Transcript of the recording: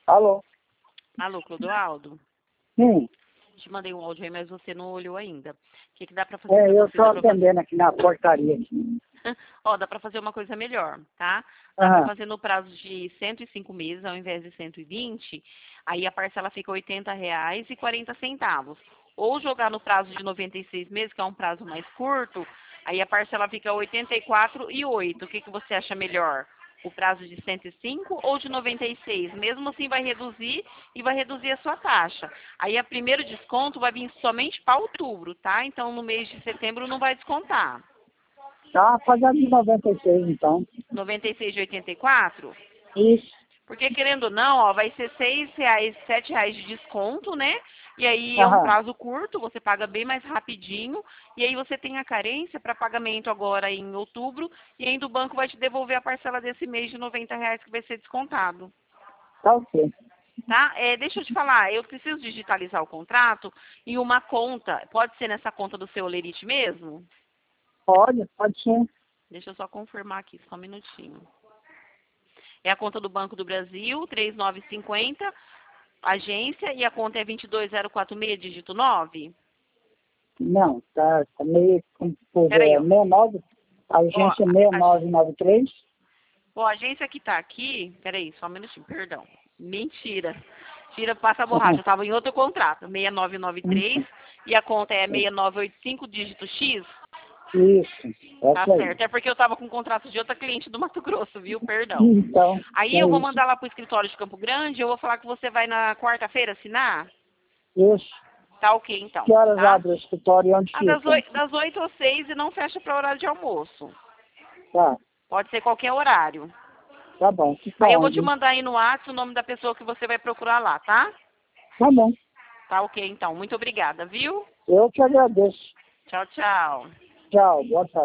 Alô? Alô, Clodoaldo? Sim. Te mandei um áudio aí, mas você não olhou ainda. O que dá pra fazer É, pra eu você? estou Dá pra fazer... atendendo aqui na portaria. Ó, dá pra fazer uma coisa melhor, tá? Dá pra Aham. fazer no prazo de 105 meses, ao invés de 120. Aí a parcela fica R$ 80,40. Ou jogar no prazo de 96 meses, que é um prazo mais curto, aí a parcela fica R$ 84,08. O que você acha melhor? O prazo de 105 ou de 96? Mesmo assim vai reduzir e vai reduzir a sua taxa. Aí a primeiro desconto vai vir somente para outubro, tá? Então no mês de setembro não vai descontar. Tá fazendo de 96, então. 96,84? Isso. Porque querendo ou não, ó, vai ser R$ 6, R$ 7 de desconto, né? E aí é um Aham. prazo curto, você paga bem mais rapidinho. E aí você tem a carência para pagamento agora em outubro. E ainda o banco vai te devolver a parcela desse mês de R$ 90 que vai ser descontado. Tá ok. Tá? Deixa eu te falar, eu preciso digitalizar o contrato em uma conta. Pode ser nessa conta do seu Olerite mesmo? Pode sim. Deixa eu só confirmar aqui, só um minutinho. É a conta do Banco do Brasil, 3950, agência, e a conta é 22046, dígito 9. Não, tá meio confuso. Peraí, É ó. 69, Ó, agência a, 6993. ó, a agência que tá aqui, peraí, só um minutinho, perdão. Mentira. Tira, passa a borracha, eu tava em outro contrato, 6993, e a conta é 6985, dígito X. Isso, Tá essa aí. certo, é porque eu tava com um contrato de outra cliente do Mato Grosso, viu? Perdão. Então, Aí é eu vou isso. mandar lá pro escritório de Campo Grande, eu vou falar que você vai na quarta-feira assinar. Isso. Tá ok, então, Que horas tá? abre o escritório e onde Ah, fica? das 8 às 6 e não fecha para horário de almoço. Tá, Pode ser qualquer horário. tá bom. Fica Aí eu vou te onde? mandar aí no WhatsApp o nome da pessoa que você vai procurar lá, tá? Tá bom. Tá ok, então. Muito obrigada, viu? Eu que agradeço. Tchau, tchau. Tchau, boa tarde.